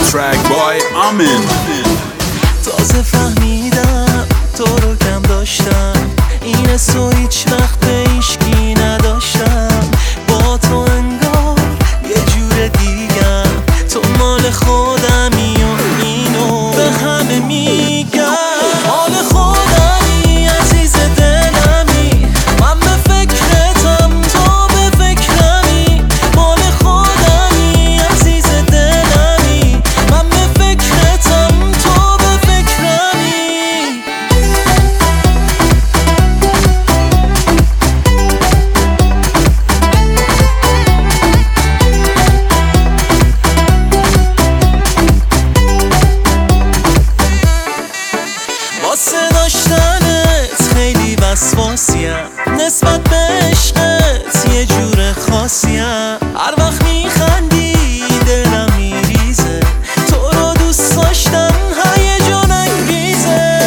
track by Amin. تازه فهمیدم تو رو کم داشتم، این حسو هیچ وقت به هیچکی نداشتم. با تو انگار یه جور دیگم، تو مال خودمی و اینو به همه میگم. مال خودمی عزیز دلمی، من به فکرتم تو به فکرمی. مال خودمی عزیز دلمی، من به فکرتم تو به فکرمی. واسه داشتنت خیلی وسواسیم، نسبت به عشقت یه جور خاصیم. هر وقت میخندی دلم میریزه، تو رو دوست داشتن هیجان انگیزه.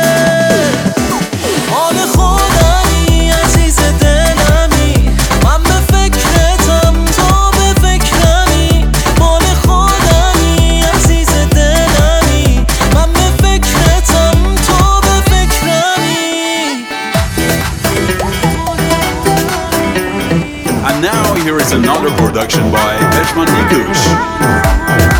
مال خودمی عزیز دلمی، من به فکرتم تو به فکرمی. مال خودمی عزیز دلمی، من به فکرتم تو به فکرمی. And now here is another production by Eshman Nikush.